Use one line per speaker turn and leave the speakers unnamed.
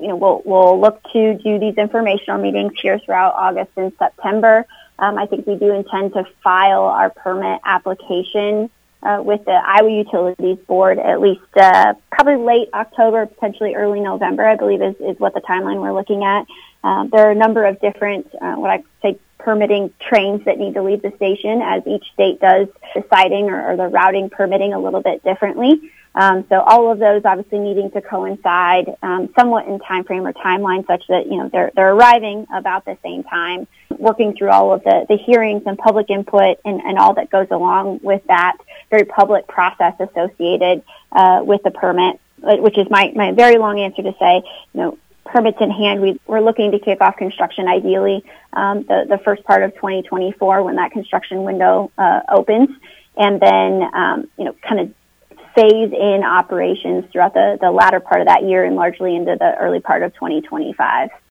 we'll look to do these informational meetings here throughout August and September. I think we do intend to file our permit application with the Iowa Utilities Board at least probably late October, potentially early November, I believe is what the timeline we're looking at. There are a number of different, what I say, permitting trains that need to leave the station as each state does deciding or the routing permitting a little bit differently. So all of those obviously needing to coincide somewhat in time frame or timeline such that, they're arriving about the same time, working through all of the hearings and public input and all that goes along with that very public process associated with the permit, which is my very long answer to say, permits in hand, we're looking to kick off construction ideally the first part of 2024 when that construction window opens, and then kind of phase in operations throughout the latter part of that year and largely into the early part of 2025.